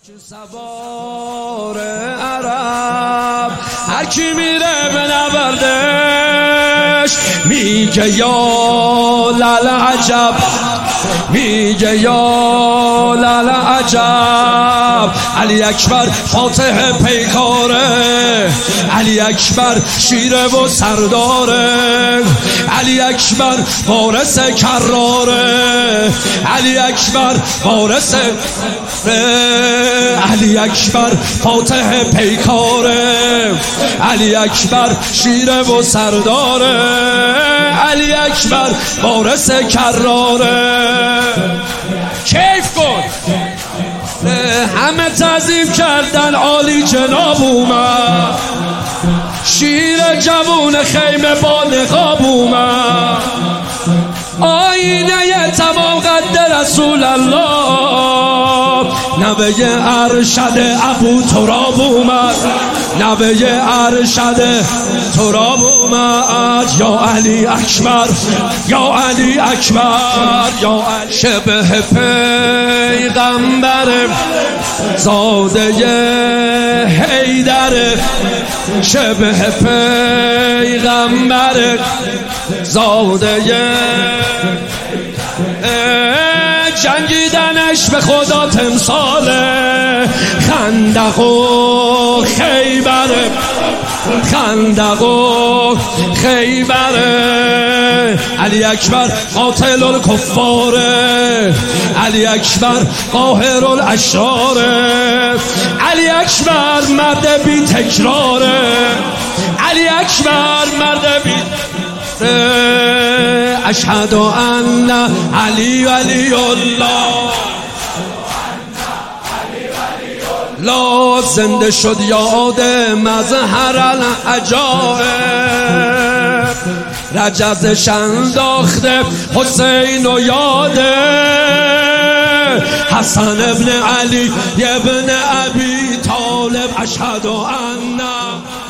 سوار عرب هر کی میره به نبردش میگه یا لل عجب، میگه یا لل عجب. علی اکبر فاتح پیکاره، علی اکبر شیره و سرداره، علی اکبر وارث کراره، علی اکبر وارث، علی اکبر فاتح پیکاره، علی اکبر شیره و سرداره، علی اکبر وارث کراره. کیف کن، همه تعظیم کردن، عالی جناب اومد، شیر جوون خیمه با نقاب اومد، آینه تمام قد رسول الله، نوه ارشد ابو تراب اومد، نوه ارشد تراب اومد. یا علی اکبر، یا علی اکبر، یا علی. شبه پیغمبر زاده حیدر، شبه پیغمبر زاده جنگیدنش به خدا تمثاله، خندق و خیبر، خندق و خیبر. علی اکبر قاتل الکفاره، علی اکبر قاهر الاشراره، علی اکبر مرد بی تکراره، علی اکبر مرد بی. اشهد ان علی ولی الله، لا زنده شد یاد مظهر العجائب، رجزش انداخته حسین و یاده، حسن ابن علی ابن ابی طالب. اشهد ان